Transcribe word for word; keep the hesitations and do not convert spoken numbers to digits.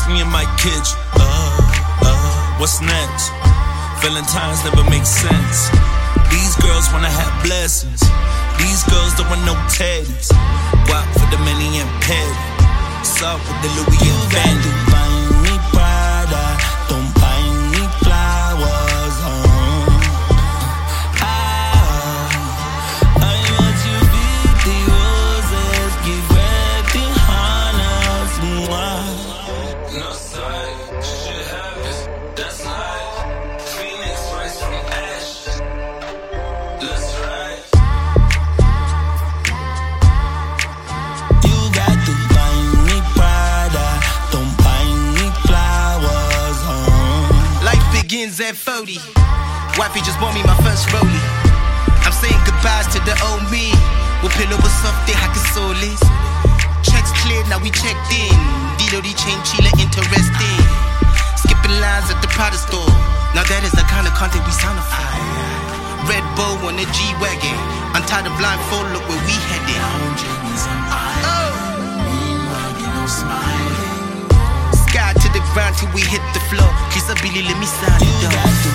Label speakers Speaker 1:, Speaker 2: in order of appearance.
Speaker 1: me in my kitchen. Uh, uh, what's next? Valentine's never make sense. These girls wanna have blessings. These girls don't want no teddies. Walk for the many and petty. Suck with the Louis you and Fendi.
Speaker 2: Buy me Prada, don't buy me flowers. Oh. Ah, I want you with the roses, give red the honors.
Speaker 1: No side, shit happens, that's life. Phoenix rise from ashes. Let's ride.
Speaker 2: You got to buy me Prada, don't buy me flowers. Oh.
Speaker 3: Life begins at forty. Wifey just bought me my first rollie. I'm saying goodbyes to the old me. We'll pillow with soft hackasolies. Checks cleared, now we checked in. Dilo di chain chile interesting. Skipping lines at the Prada store. Now that is the kind of content we sound of. Red Bull on the G-Wagon. Untie the blindfold, look where we headed. Oh. Sky to the ground till we hit the floor. Kiss a Billy, let me sign it though.